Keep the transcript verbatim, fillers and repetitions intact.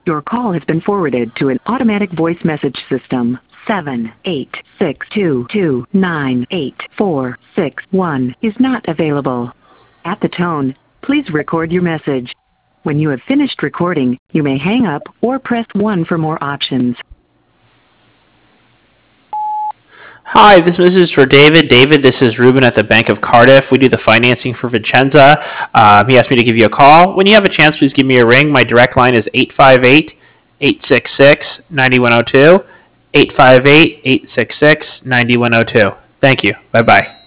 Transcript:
Your call has been forwarded to an automatic voice message system. seven eight six two two nine eight four six one is not available. At the tone, please record your message. When you have finished recording, you may hang up or press one for more options. Hi, this message is for David. David, this is Ruben at the Bank of Cardiff. We do the financing for Vincenza. Um, he asked me to give you a call. When you have a chance, please give me a ring. My direct line is eight five eight, eight six six, nine one zero two, eight five eight, eight six six, nine one zero two. Thank you. Bye-bye.